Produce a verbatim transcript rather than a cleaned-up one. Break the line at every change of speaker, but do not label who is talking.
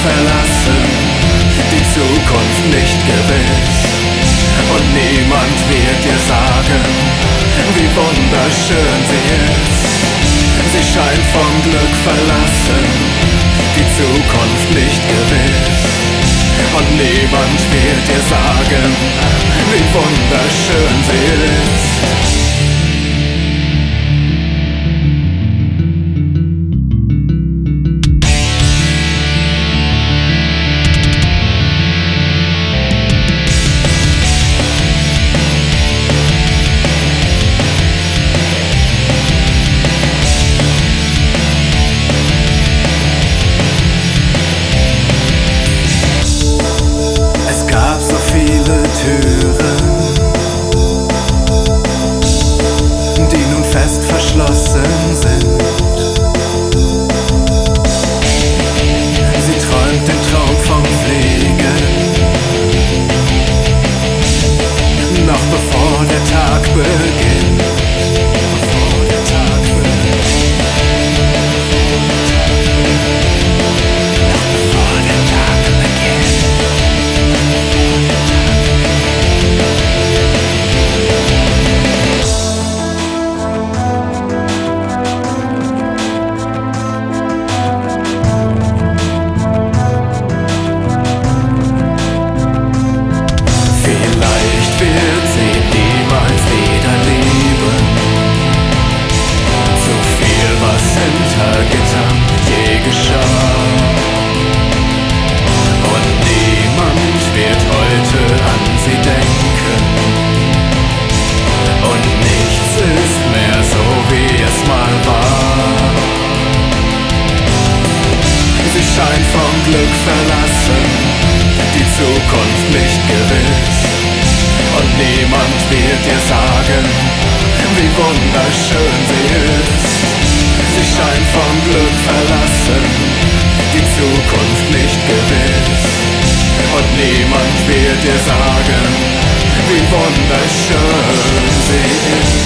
verlassen, die Zukunft nicht gewiss. Und niemand wird dir sagen, wie wunderschön sie ist. Sie scheint vom Glück verlassen, die Zukunft nicht gewiss. Und niemand wird dir sagen, wie wunderschön sie ist. Türen, die nun fest verschlossen sind. Sie träumt den Traum vom Fliegen, noch bevor der Tag beginnt. Bevor der Tag beginnt. Noch bevor der Tag beginnt. Scheint vom Glück verlassen, die Zukunft nicht gewiss. Und niemand wird dir sagen, wie wunderschön sie ist. Sie scheint vom Glück verlassen, die Zukunft nicht gewiss. Und niemand wird dir sagen, wie wunderschön sie ist.